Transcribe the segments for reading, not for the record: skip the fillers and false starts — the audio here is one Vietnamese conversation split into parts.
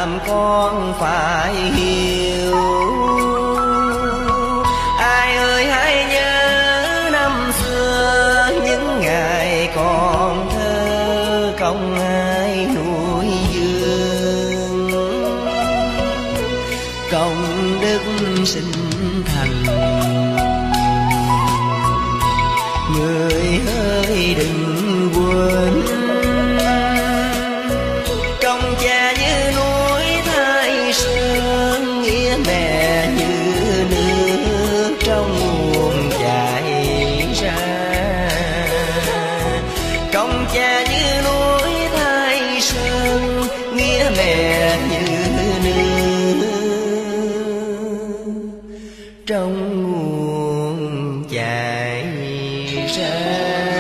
làm con phải hiểu. Ai ơi hãy nhớ năm xưa những ngày còn thơ, không ai nuôi dưỡng, công đức sinh thành. Người ơi đừng quên, công cha như núi Thái Sơn, nghĩa mẹ như nước trong nguồn chảy ra. Công cha như núi Thái Sơn, nghĩa mẹ như nước trong nguồn chảy ra.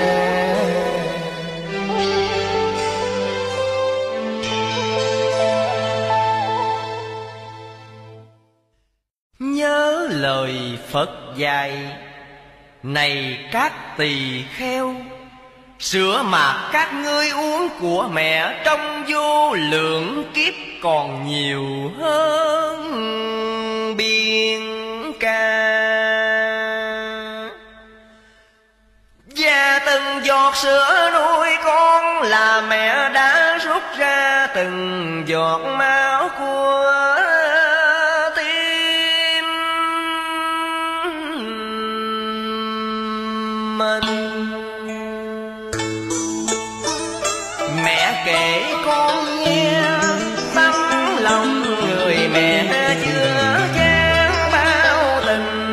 Nhớ lời Phật dạy, này các tỳ kheo, sữa mạt các ngươi uống của mẹ, trong vô lượng kiếp còn nhiều hơn biển ca. Và từng giọt sữa nuôi con là mẹ đã rút ra từng giọt máu của tim mình. Mẹ kể con nghe, tấm lòng người mẹ chưa chan bao tình.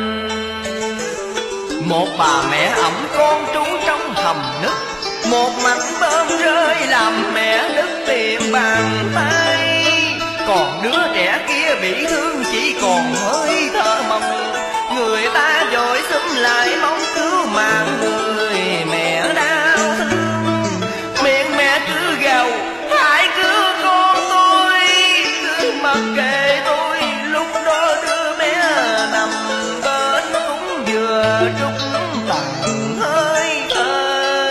Một bà mẹ ẵm con trú trong hầm nứt, một mảnh bơm rơi làm mẹ nứt tìm bàn tay. Còn đứa trẻ kia bị thương chỉ còn hơi thở mong, người ta vội xúm lại mong cứu mạng người mẹ đau thương. Miệng mẹ cứ gào hãy cứu con tôi, cứ mặc kệ tôi. Lúc đó đứa bé nằm bên cũng vừa trút tàn hơi thở.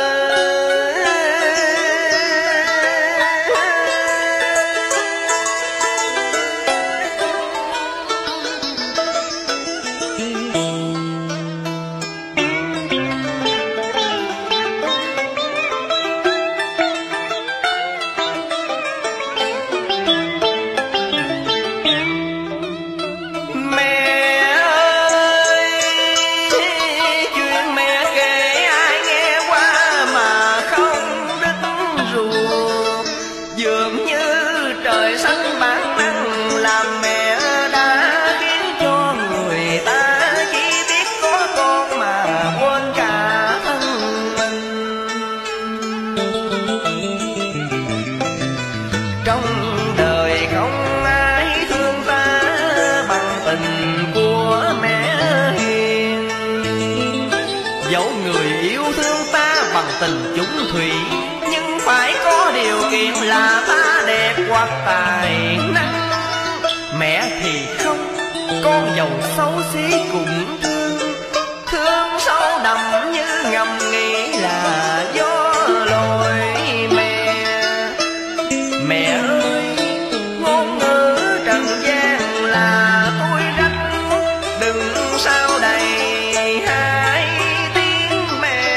Tình chung thủy, nhưng phải có điều kiện là ta đẹp hoặc tài năng. Mẹ thì không, con giàu xấu xí cũng thương, thương sâu đậm như ngầm nghĩ là do lỗi mẹ. Mẹ ơi, ngôn ngữ trần gian là tôi rách, đừng sao đầy hai tiếng mẹ.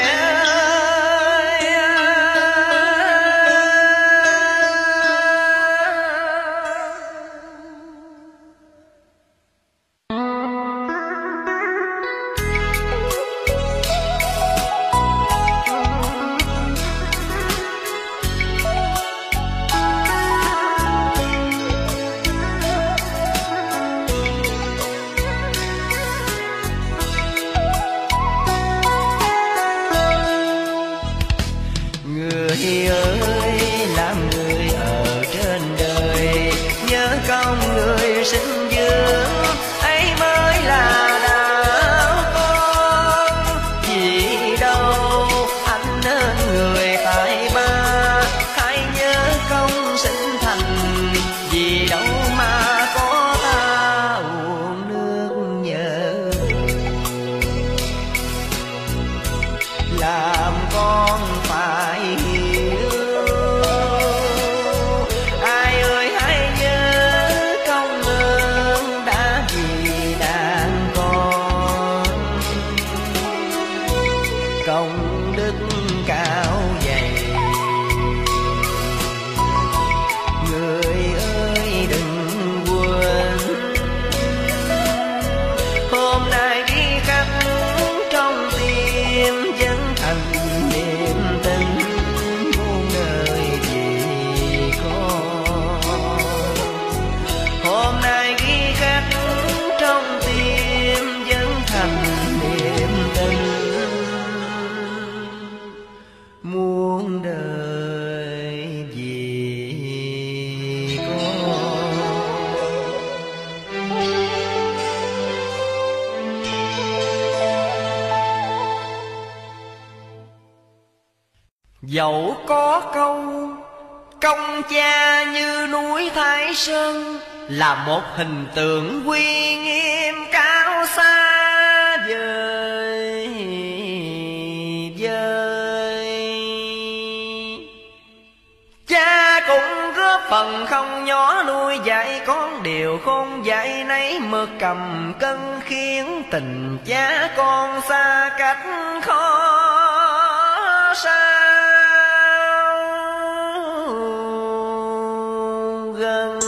Người ơi, làm người ở trên đời, nhớ công người sinh dưỡng, ấy mới là đạo con. Vì đâu anh nên người tài ba, hãy nhớ công sinh thành, vì đâu mà có ta uống nước nhớ. Làm con phải hiểu, ai ơi hãy nhớ Dẫu có câu công cha như núi Thái Sơn, là một hình tượng uy nghiêm cao xa vời vời. Cha cũng góp phần không nhỏ nuôi dạy con điều khôn dạy nấy mực cầm cân, khiến tình cha con xa cách khó sao gần.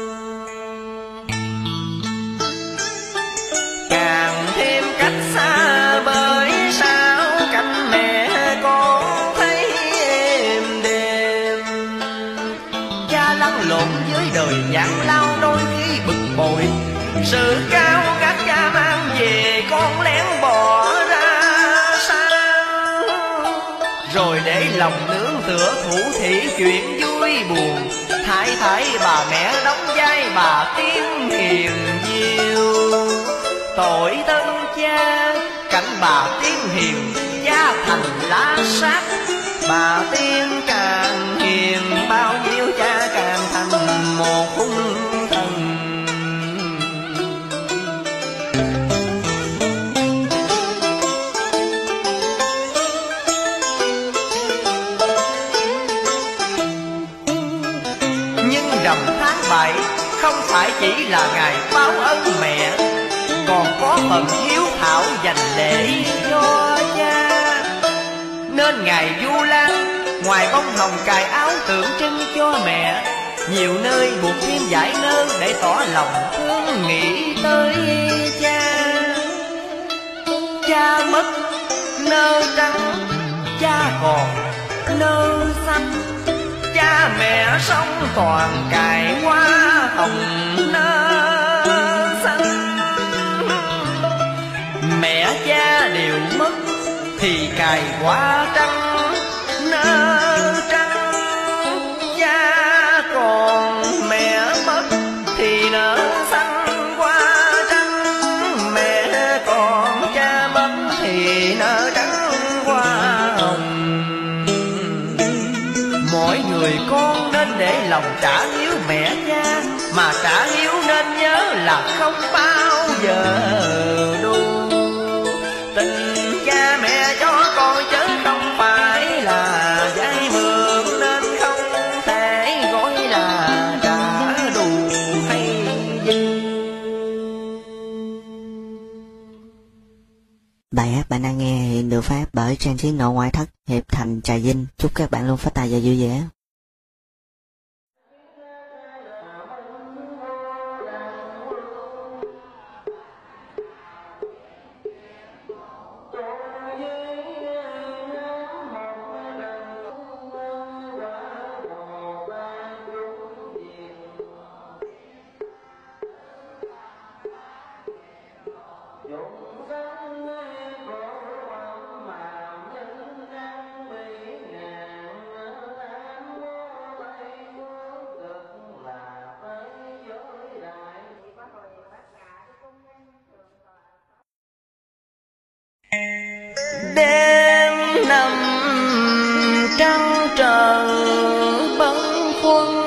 Càng thêm cách xa bởi sao cạnh mẹ con thấy êm đềm. Cha lăn lộn với đời gian lao đôi khi bực bội, sự cao các cha mang về con lén bỏ ra sao, rồi để lòng nương tựa thủ thỉ chuyện vui buồn. Thái thái bà mẹ đóng vai bà Tiên hiền diệu, tội thân cha cảnh bà Tiên hiền cha thành lá sát. Bà Tiên càng hiền bao nhiêu cha càng thành một hung thần. Nhưng rằm tháng 7 không phải chỉ là ngày báo ân mẹ, còn có phần hiếu thảo dành để cho cha. Nên ngày Vu Lan ngoài bông hồng cài áo tượng trưng cho mẹ, nhiều nơi buộc thêm dải nơ để tỏ lòng thương nghĩ tới cha. Cha mất nơ trắng, cha còn nơ xanh. Cha mẹ sống toàn cài hoa hồng nơ xanh. Mẹ cha đều mất thì cài hoa trắng nơ trắng. Cha còn mẹ mất thì nở xanh hoa trắng. Mẹ còn cha mất thì nở trắng hoa hồng. Mỗi người con nên để lòng trả hiếu mẹ cha, mà trả hiếu nên nhớ là không bao giờ đủ. Tình cha mẹ cho con chứ không phải là vay mượn, nên không thể gọi là trả đủ hay dư. Bài hát bạn đang nghe hiện được phát bởi trang trí nội ngoại thất Hiệp Thành Trà Vinh. Chúc các bạn luôn phát tài và vui vẻ. Đêm nằm trăng trờ bâng khuâng,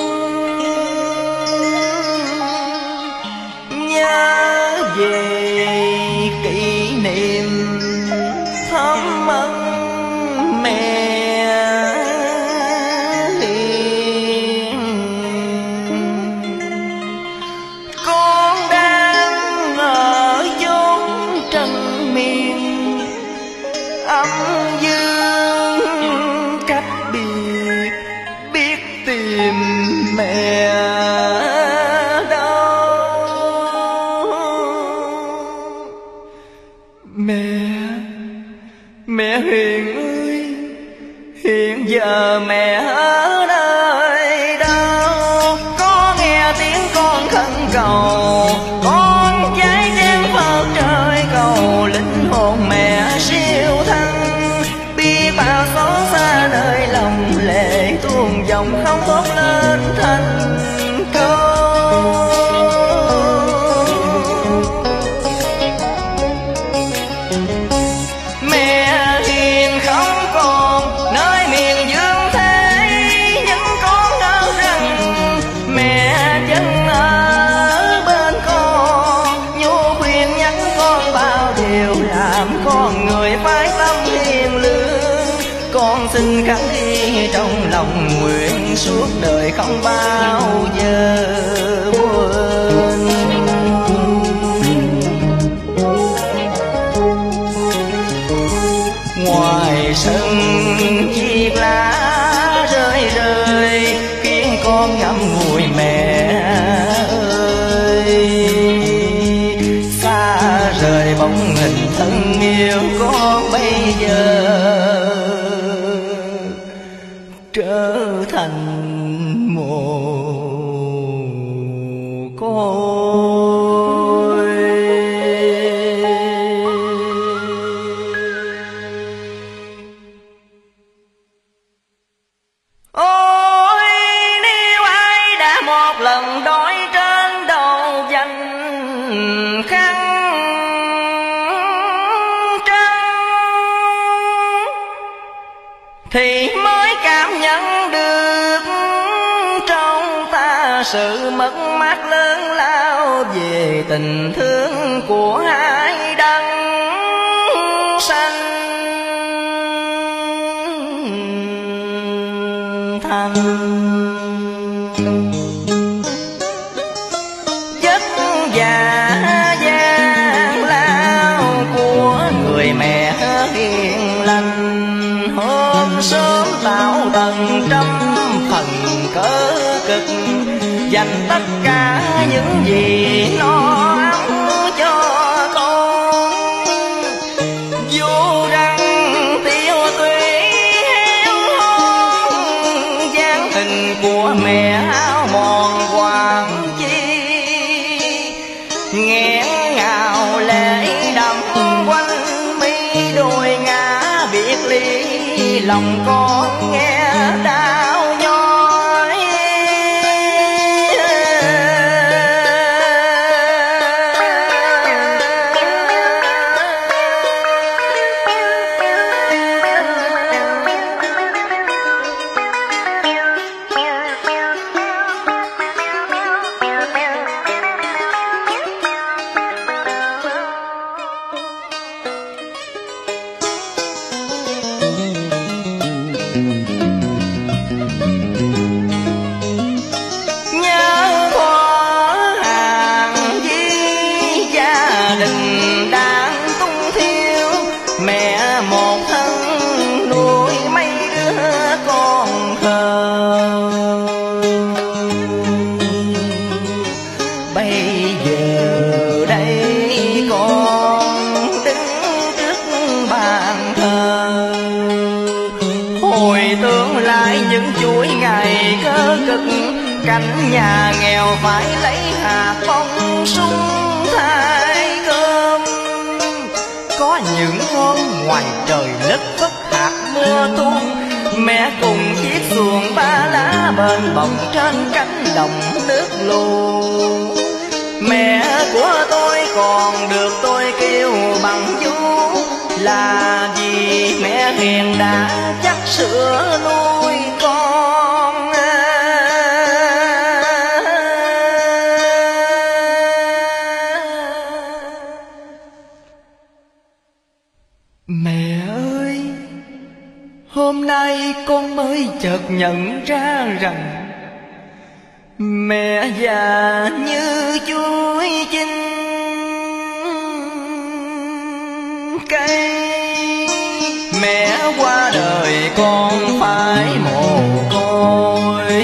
nhớ về kỷ niệm thăm ân mẹ hiền. Con đang ở chốn trần miền âm dương cách biệt, biết tìm mẹ đâu. Mẹ Hiền ơi, hiện giờ mẹ ở nơi đâu? Có nghe tiếng con khẩn cầu, con trái chén Phật trời cầu linh hồn mẹ siêu thăng. Biết bao xót xa nơi lòng lệ tuôn dòng không thốt lên thành câu. Mẹ hiền không còn nơi miền dương lòng nguyện suốt đời không bao giờ quên. Ngoài sân chiếc lá rơi rơi khiến con ngậm ngùi mẹ ơi. Xa rời bóng hình thân yêu con bây giờ trở thành mồ côi. Ôi nếu ai đã một lần đói trên đầu dành khăn trắng thì mới cảm nhận được trong ta sự mất mát lớn lao về tình thương của hai đấng sanh thành. Vất vả gian lao của người mẹ hiền lành, hôm sớm tạo tầng trăm phần cớ cực, dành tất cả những gì nó ấm cho con. Dù rằng tiêu tùy héo hon, dáng hình của mẹ áo mòn hoàng chi, nghẹn ngào lệ đầm quanh mi, đôi ngã biệt ly lòng con nghe đau nhói. Nhớ thuở hàng vi gia đình đang tung thiếu, mẹ một thân nuôi mấy đứa con thơ. Bây giờ đây con đứng trước bàn thờ, hồi tưởng lại những chuỗi ngày cơ cực, cảnh nhà nghèo phải lấy hạt bông sung thay cơm. Có những hôm ngoài trời lất phất hạt mưa tuôn, mẹ cùng chiếc xuồng ba lá bền bồng trên cánh đồng nước lù. Mẹ của tôi còn được tôi kêu bằng chú, là vì mẹ hiền đã chắc sữa nuôi con. Mẹ ơi, hôm nay con mới chợt nhận ra rằng mẹ già như chuối chín cây. Mẹ qua đời con phải mồ côi,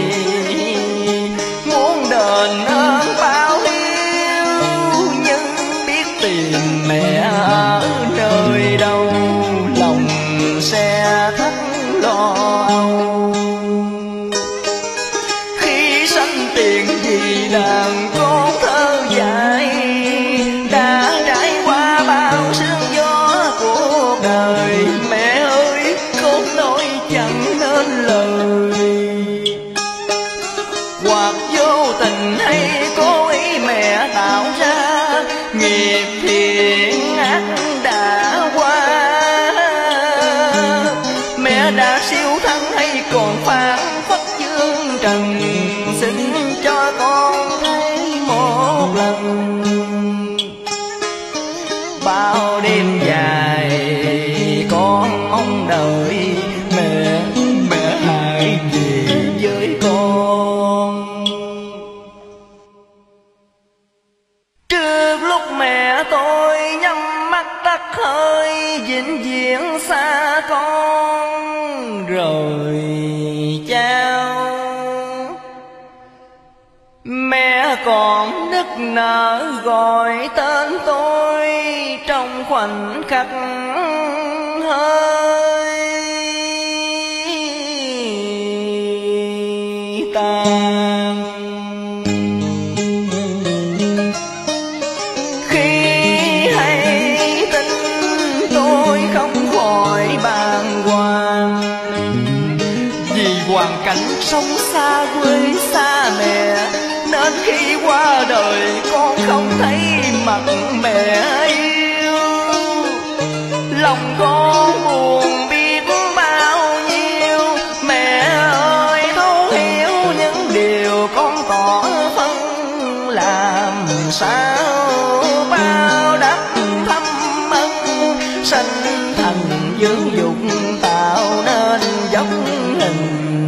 muốn đền ơn báo hiếu nhưng biết tìm mẹ ở nơi đâu, lòng sẽ thắt lo âu. Khi sanh tiền vì đàn con thơ dại, đã trải qua bao sương gió cuộc đời. Mẹ ơi con nói chẳng nên lời, hoặc vô tình hay cố ý mẹ tạo ra nghiệp thiện ác đã qua. Mẹ đã siêu thắng hay còn phản phất dương trần, xin cho con thấy một lần. Bao đêm dài con mong đợi mẹ, mẹ hãy hơi vĩnh viễn xa con rồi chao. Mẹ còn nức nở gọi tên tôi trong khoảnh khắc hơi tàn. Khi hay tin tôi không khỏi bàng hoàng, vì hoàn cảnh sống xa quê xa mẹ, nên khi qua đời con không thấy mặt mẹ yêu. Lòng con buồn biết bao nhiêu, mẹ ơi thấu hiểu những điều con tỏ phân. Làm sao bao đắp thâm ân, sanh thành dưỡng dục tạo nên dốc hình.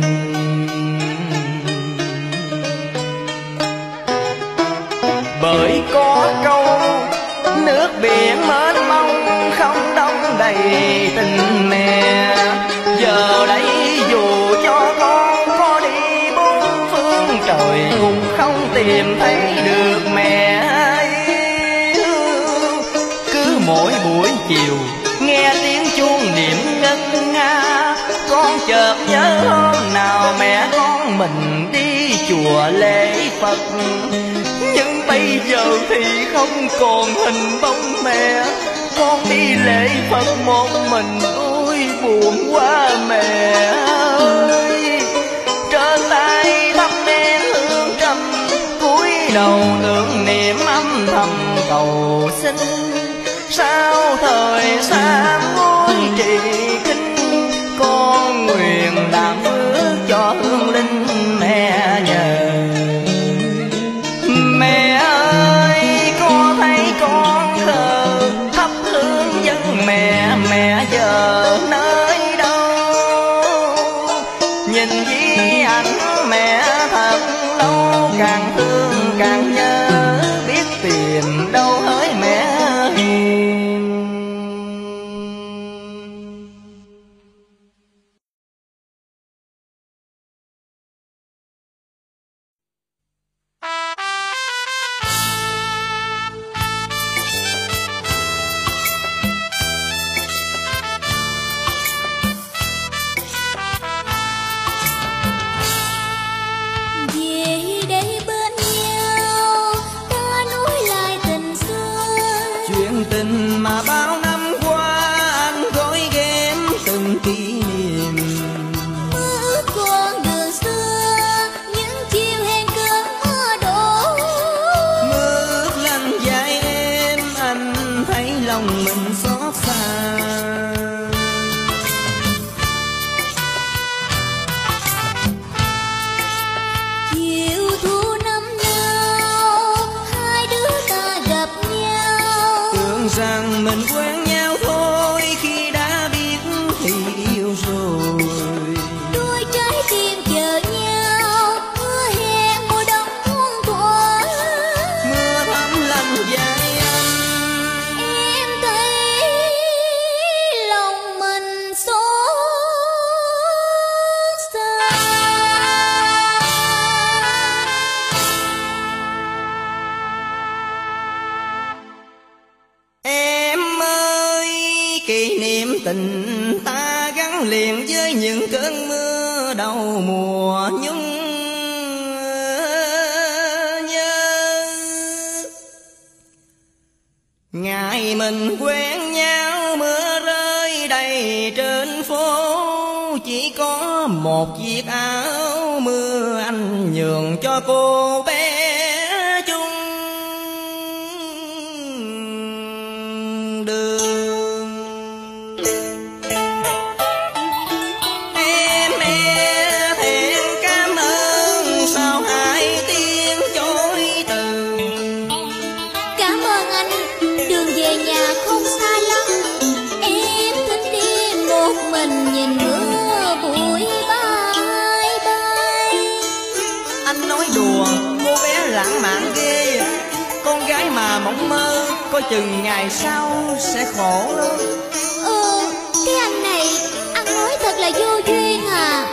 Bởi có câu nước biển mênh mông không đong đầy tình mẹ. Giờ đây dù cho con có đi bốn phương trời, cũng không tìm thấy được mẹ yêu. Cứ mỗi buổi chiều nghe tiếng chuông niệm ngân nga, con chợt nhớ hôm nào mẹ con mình đi chùa lễ Phật. Nhưng bây giờ thì không còn hình bóng mẹ, con đi lễ Phật một mình, ôi buồn quá mẹ ơi. Trên tay thắp nén hương trầm, cúi đầu tưởng niệm âm thầm cầu xin. Sao thời xa ngôi trì kinh, con nguyện làm phước cho hương linh mẹ nhờ. Mẹ ơi có thấy con khờ thắp hương dân mẹ, mẹ giờ nơi đâu? Nhìn di ảnh mẹ thật lâu, càng thương càng nhớ, biết tìm đâu hỡi mẹ hiền. Tình mà bao năm qua anh gói ghém từng kỷ niệm. Mơ ước con đường xưa, những chiều hẹn cơn mưa đổ. Mơ ước lăn dài em, anh thấy lòng mình xót xa. Chiều thu năm nào, hai đứa ta gặp nhau. Tưởng rằng mình quen nhau thôi, khi đã biết thì yêu rồi. Đôi trái tim chờ nhau, hứa hẹn mùa đông muôn thuở. Mưa thấm lạnh dài anh, Em thấy lòng mình xót xa. em ơi kỷ niệm tình ta gắn liền với những cơn mưa đầu mùa nhung nhớ. Ngày mình quen nhau mưa rơi đầy trên phố, chỉ có một chiếc áo mưa anh nhường cho cô bé chung đường. Em thẹn cảm ơn, sao hai tiếng chối từ. Cảm ơn anh, đường về nhà không xa lắm. Em thích đi một mình nhìn mưa bụi bay bay. Anh nói đùa, cô bé lãng mạn ghê. Con gái mà mộng mơ, coi chừng ngày sau sẽ khổ lắm. Cái anh này, anh nói thật là vô duyên à.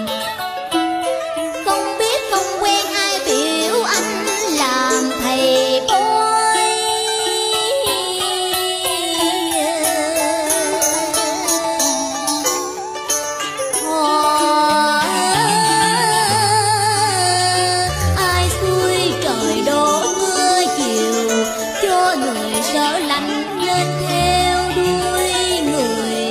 Không biết không quen ai biểu anh làm thầy bói. Ai xui trời đổ mưa chiều, cho người sợ lạnh nên theo đuôi người.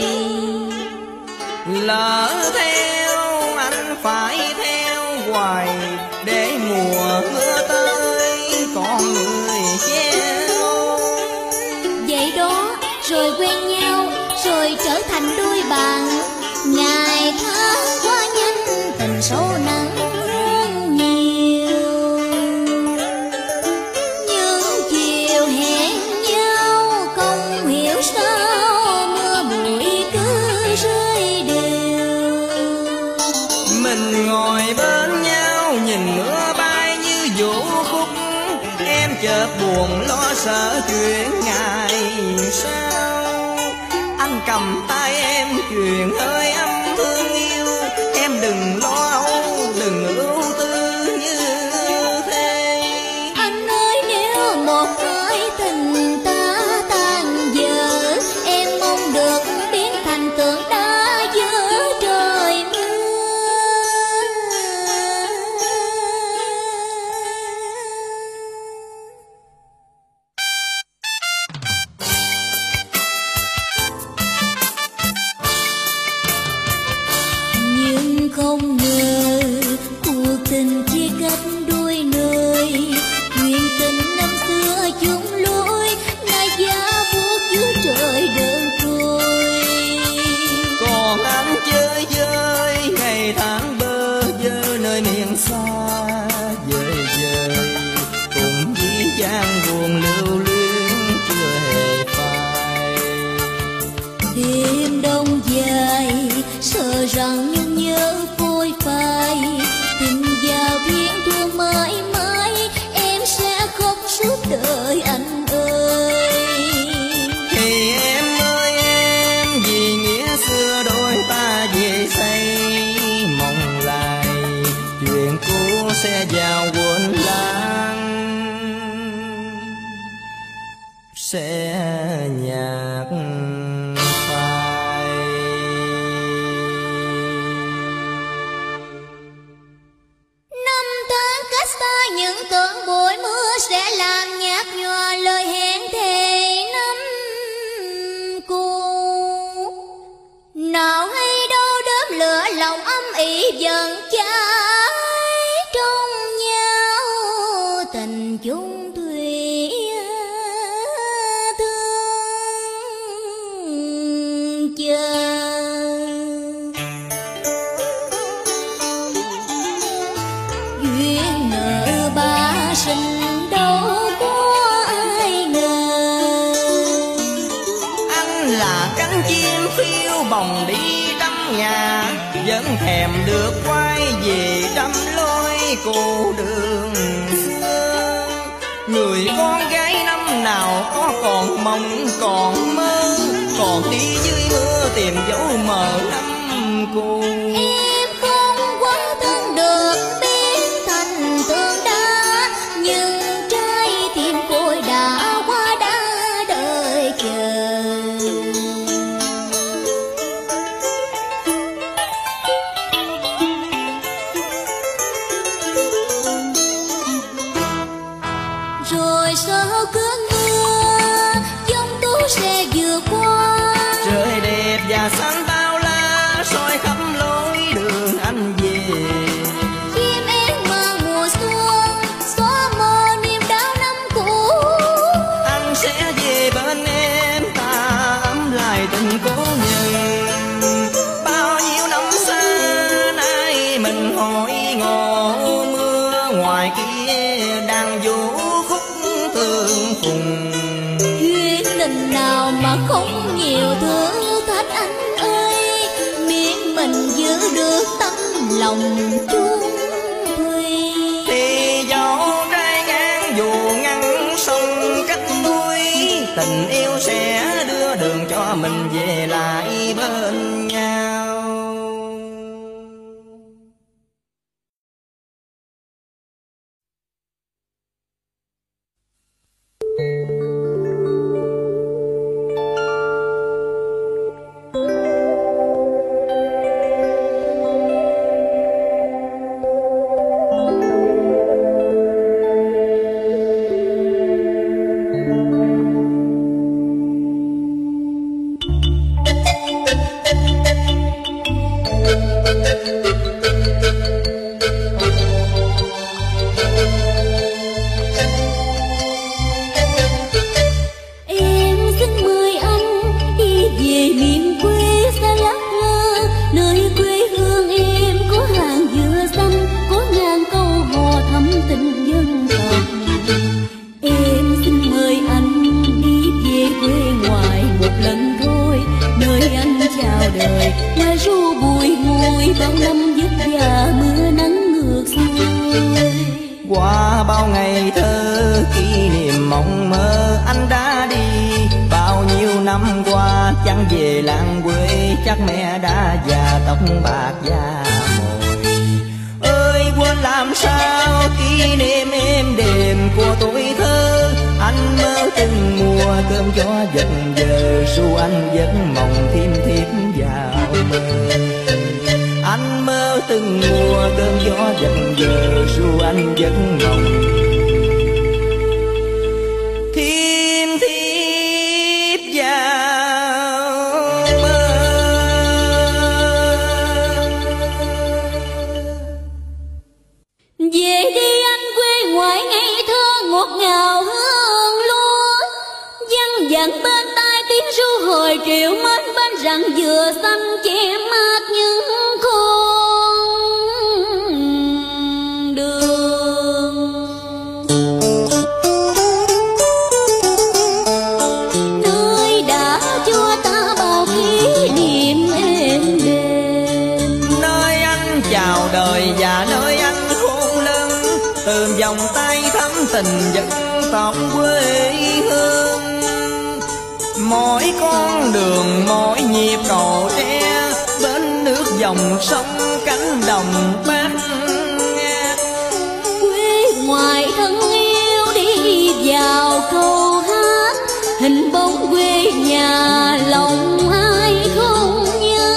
Lỡ theo anh phải theo hoài, để mùa mưa tới còn người treo. Vậy đó rồi quen nhau, rồi trở thành đôi bạn. Ngày tháng qua nhanh, tình sâu nặng hơn nhiều. Những chiều hẹn nhau, không hiểu sao mưa bụi cứ rơi đều. Mình ngồi bên nhau nhìn mưa bay như vũ khúc. Em chợt buồn lo sợ chuyện ngày sau. Anh cầm tay em truyền hơi ấm thương yêu. Em đừng lo âu, đừng ưu tư như thế. Anh ơi nếu một mối tình ta tan vỡ, em mong được biến thành tượng đá giữa trời mưa. Nhưng không ngờ cuộc tình chia cách đôi nơi. Nguyện tình năm xưa chung lối, nay giá buốt dưới trời đơn côi. Còn anh chơi vơi ngày tháng bơ vơ nơi miền xa vời vời. Cùng dĩ vãng buồn lưu luyến chưa hề phai. Đêm đông dài sợ rằng nhớ phôi phai. Tình vào thiên thu mãi mãi, em sẽ khóc suốt đời anh ơi. Thì em ơi em, vì nghĩa xưa đôi ta về xây mong lại. Chuyện cũ sẽ vào quên lãng, sẽ nhạt phai. Năm tháng cách xa, những cơn bụi mưa sẽ làm nhạt nhòa lời hẹn thề năm cũ. Nào hay đâu đốm lửa lòng âm ỉ dần cháy trong nhau. Tình chung thủy thương chờ. Duyên nợ ba sinh đâu có ai ngờ. Anh là cánh chim phiêu bồng đi trăm nhà, vẫn thèm được quay về trăm lối cô đường xưa. Người con gái năm nào có còn mong còn mơ, còn đi dưới mưa tìm dấu mờ năm cũ. Em không quá thương được biến thành tượng đá, nhưng trái tim côi đã quá đã đợi chờ. Rồi sau cơn mưa, giông tố sẽ vượt qua. Trời đẹp và xanh bao la soi khắp lối đường anh về. Chim én mơ mùa xuân, xóa mờ niềm đau năm cũ. Anh sẽ về bên em, ta ấm lại tình cố nhân. Bao nhiêu năm xa nay mình hỏi ngộ mưa, ngoài kia đang vũ khúc tương phùng. Duyên tình nào mà không nhiều thử thách anh ơi, miễn mình giữ được tấm lòng chung thủy. Thì dẫu trái ngang dù ngăn sông cách núi, tình yêu sẽ đưa đường cho mình về lại bên nhau. Qua bao ngày thơ kỷ niệm mộng mơ anh đã đi, bao nhiêu năm qua chẳng về làng quê, chắc mẹ đã già tóc bạc da mồi. Ơi quên làm sao kỷ niệm êm đềm của tuổi thơ, anh mơ từng mùa cơm gió dần giờ, ru anh vẫn mộng thiêm thiếp vào mơ. Anh mơ từng mùa cơn gió dần giờ, ru anh vẫn mộng thiêm thiếp vào mơ. Về đi anh quê ngoại ngây thơ ngọt ngào hương lúa, văng vẳng bên tai tiếng ru hồi triệu mến bên rặng dừa xanh che mát những con đường. Nơi đã cho ta bao kỷ niệm êm đềm, nơi anh chào đời và nơi anh hôn lưng, từ vòng tay thắm tình dân tộc quê hương. Mỗi con đường mỗi nhịp cầu tre, bên nước dòng sông cánh đồng bát ngát. quê ngoại thân yêu đi vào câu hát, hình bóng quê nhà lòng ai không nhớ.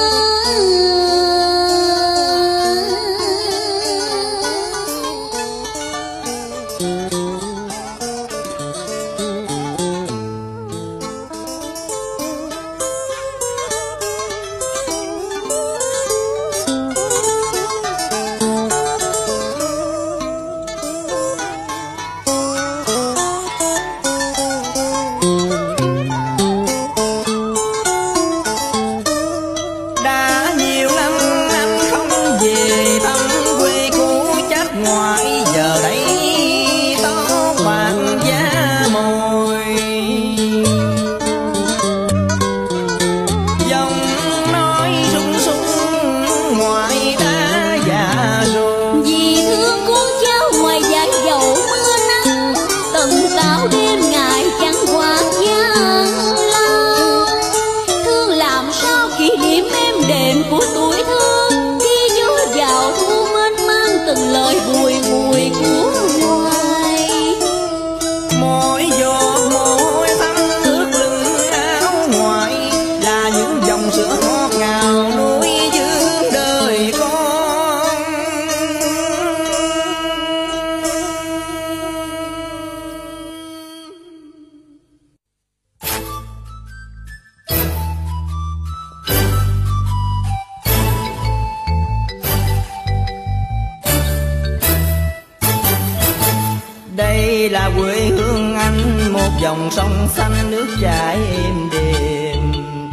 Đây là quê hương anh, một dòng sông xanh nước chảy êm đềm.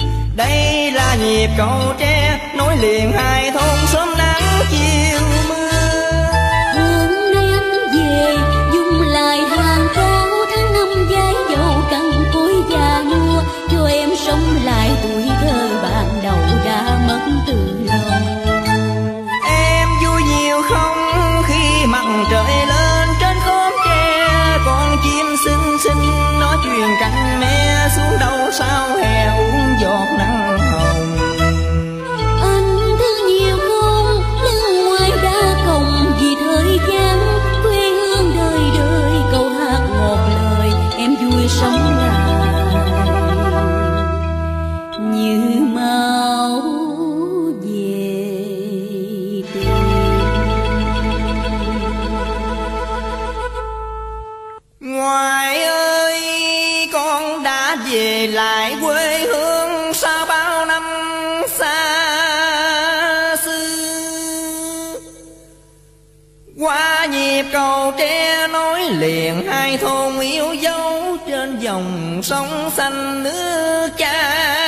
Đây là nhịp cầu tre nối liền hai thôn sớm nắng chiều mưa. Hôm nay anh về dung lại hàng cao tháng năm giấy dầu cằn cối già nua, cho em sống lại tuổi thơ ban đầu đã mất từ lâu. Em vui nhiều không khi mặt trời lên trên khóm tre, con chim sống lại như máu về tim. Ngoại ơi, con đã về lại quê hương sau bao năm xa xưa. Qua nhịp cầu tre nối liền hai thôn yêu dấu trên dòng sông xanh nước cha.